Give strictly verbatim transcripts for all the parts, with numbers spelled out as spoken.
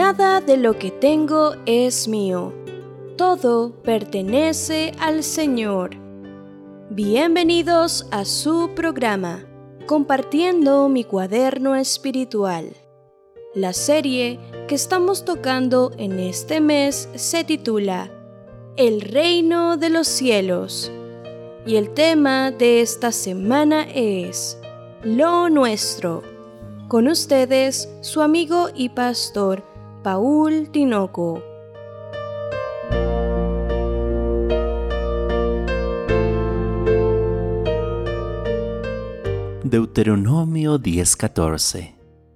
Nada de lo que tengo es mío. Todo pertenece al Señor. Bienvenidos a su programa, Compartiendo mi cuaderno espiritual. La serie que estamos tocando en este mes se titula El Reino de los Cielos. Y el tema de esta semana es Lo Nuestro. Con ustedes, su amigo y pastor, Paul Tinoco. Deuteronomio diez catorce.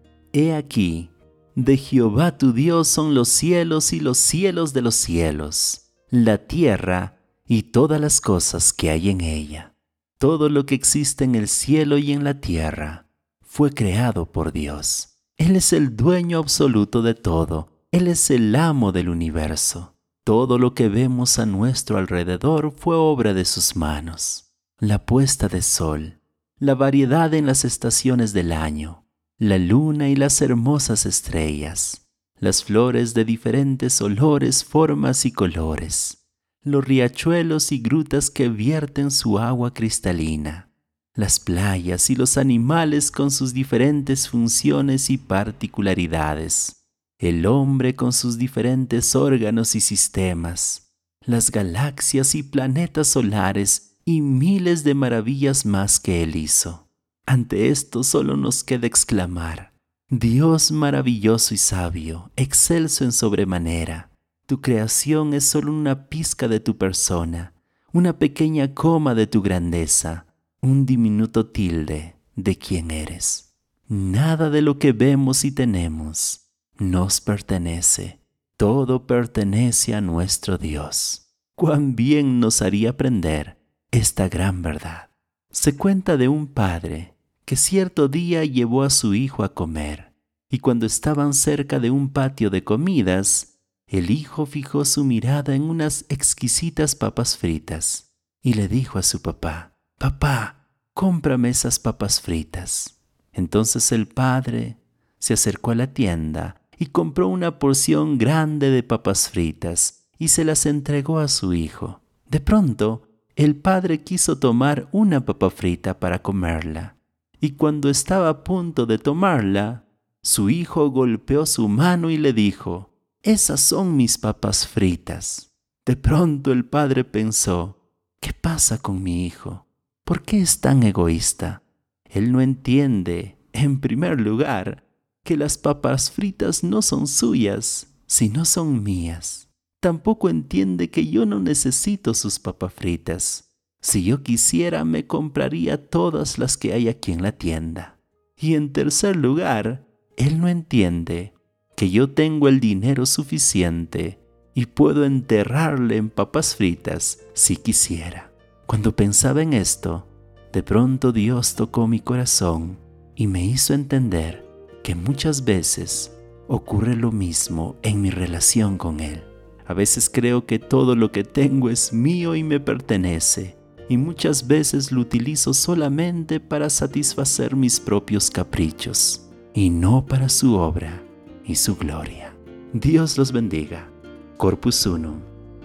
He aquí, de Jehová tu Dios son los cielos y los cielos de los cielos, la tierra y todas las cosas que hay en ella. Todo lo que existe en el cielo y en la tierra fue creado por Dios. Él es el dueño absoluto de todo. Él es el amo del universo. Todo lo que vemos a nuestro alrededor fue obra de sus manos. La puesta de sol, la variedad en las estaciones del año, la luna y las hermosas estrellas, las flores de diferentes olores, formas y colores, los riachuelos y grutas que vierten su agua cristalina, las playas y los animales con sus diferentes funciones y particularidades, el hombre con sus diferentes órganos y sistemas, las galaxias y planetas solares y miles de maravillas más que Él hizo. Ante esto solo nos queda exclamar: Dios maravilloso y sabio, excelso en sobremanera, tu creación es solo una pizca de tu persona, una pequeña coma de tu grandeza, un diminuto tilde de quién eres. Nada de lo que vemos y tenemos nos pertenece, todo pertenece a nuestro Dios. Cuán bien nos haría aprender esta gran verdad. Se cuenta de un padre que cierto día llevó a su hijo a comer, y cuando estaban cerca de un patio de comidas, el hijo fijó su mirada en unas exquisitas papas fritas y le dijo a su papá: «Papá, cómprame esas papas fritas». Entonces el padre se acercó a la tienda y compró una porción grande de papas fritas y se las entregó a su hijo. De pronto, el padre quiso tomar una papa frita para comerla, y cuando estaba a punto de tomarla, su hijo golpeó su mano y le dijo: «Esas son mis papas fritas». De pronto el padre pensó: «¿Qué pasa con mi hijo? ¿Por qué es tan egoísta? Él no entiende, en primer lugar, que las papas fritas no son suyas, sino son mías. Tampoco entiende que yo no necesito sus papas fritas. Si yo quisiera, me compraría todas las que hay aquí en la tienda. Y en tercer lugar, él no entiende que yo tengo el dinero suficiente y puedo enterrarle en papas fritas si quisiera». Cuando pensaba en esto, de pronto Dios tocó mi corazón y me hizo entender que muchas veces ocurre lo mismo en mi relación con Él. A veces creo que todo lo que tengo es mío y me pertenece, y muchas veces lo utilizo solamente para satisfacer mis propios caprichos, y no para su obra y su gloria. Dios los bendiga. Corpus Unum.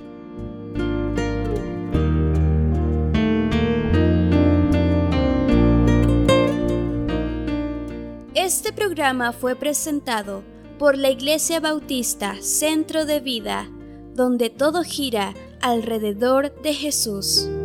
Este programa fue presentado por la Iglesia Bautista Centro de Vida, donde todo gira alrededor de Jesús.